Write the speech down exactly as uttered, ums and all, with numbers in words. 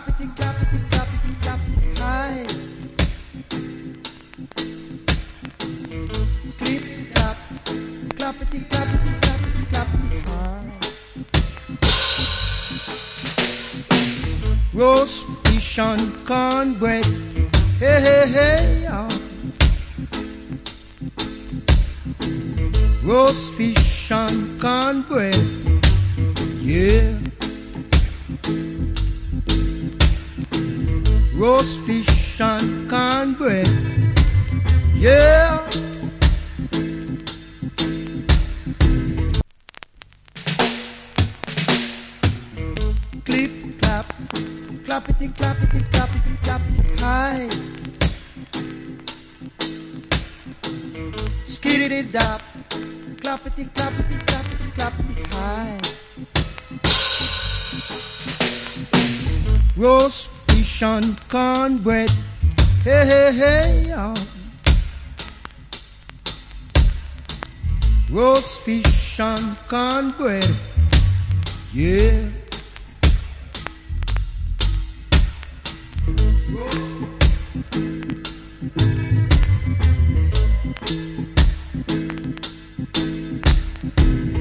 Clappity, clappity, clappity, clappity, high. Clip, clap, clappity, clappity, clappity, clappity, high. Roast fish and cornbread, hey, hey, hey, oh. Roast fish and cornbread, yeah. Roast fish and cornbread, yeah. Clip, clap, clappity, clappity, clappity, clappity, high. Skiddity dap, clappity, clappity, clappity, clappity, high. Roast fish and cornbread, hey, hey, hey, oh. Roast fish and cornbread, yeah.